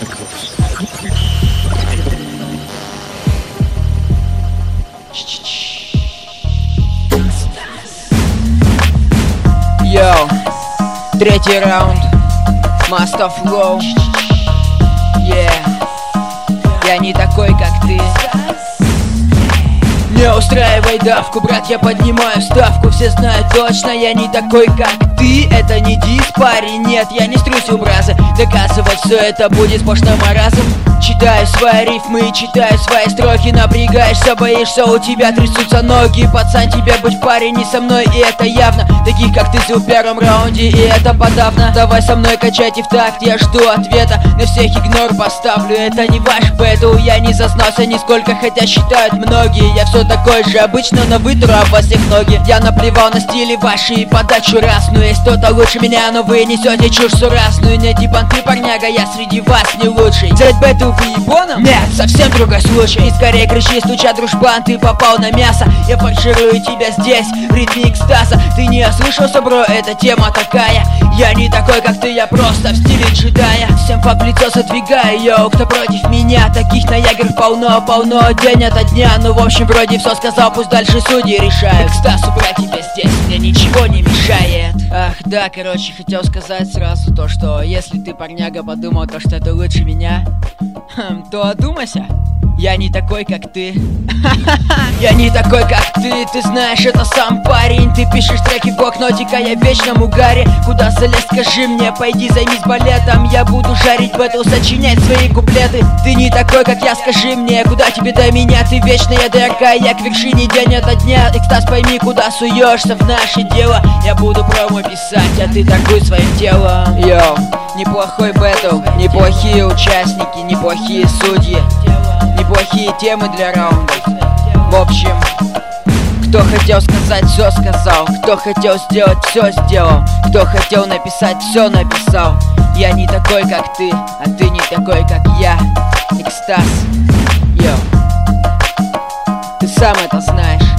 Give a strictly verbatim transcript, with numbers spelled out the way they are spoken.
Йоу, третий раунд, Master Flow. Yeah, я не такой, как ты. Не устраивай давку, брат, я поднимаю ставку. Все знают точно, я не такой, как ты. Это не дис, парень, нет, я не струсил, бразы. Доказывать все это будет сплошной маразм. Читаю свои рифмы, читаю свои строки. Напрягаешься, боишься, у тебя трясутся ноги. Пацан, тебе быть парень не со мной, и это явно. Таких, как ты, зил в первом раунде, и это подавно. Давай со мной качайте в такт, я жду ответа. На всех игнор поставлю, это не ваш бэтл. Я не зазнался нисколько, хотя считают многие. Я все такой же, обычно, но вытру об вас всех ноги. Я наплевал на стили ваши и подачу разную. Есть кто-то лучше меня, но вы несете чушь суразную. Не типа ты, парняга, я среди вас не лучший. Взять бэтл вы ебоном? Нет, совсем другой случай. И скорее кричи, стуча, дружбан, ты попал на мясо. Я фарширую тебя здесь, в ритме экстаза. Ты не ослышался, бро, эта тема такая. Я не такой, как ты, я просто в стиле джедая. Всем фак в лицо задвигаю, йоу, кто против меня? Таких на ягер полно-полно, день ото дня. Ну, в общем, вроде все сказал, пусть дальше судьи решают. Экстаз убрать тебя здесь, мне ничего не мешает. Ах, да, короче, хотел сказать сразу то, что если ты, парняга, подумал то, что это лучше меня, хм, то одумайся. Я не такой, как ты. Я не такой, как ты. Ты знаешь, это сам парень. Ты пишешь треки в блокнотик, а я в вечном угаре. Куда залезть, скажи мне, пойди займись балетом. Я буду жарить бэтл, сочинять свои куплеты. Ты не такой, как я, скажи мне, куда тебе до меня? Ты вечная дырка, я к вершине день ото дня. Экстаз, пойми, куда суешься в наше дело. Я буду промо писать, а ты торгуй своим телом. Йоу, неплохой бэтл, неплохие участники, неплохие судьи, неплохие темы для раундов. В общем, кто хотел сказать, все сказал. Кто хотел сделать, все сделал. Кто хотел написать, все написал. Я не такой, как ты, а ты не такой, как я. Экстаз, йоу, ты сам это знаешь.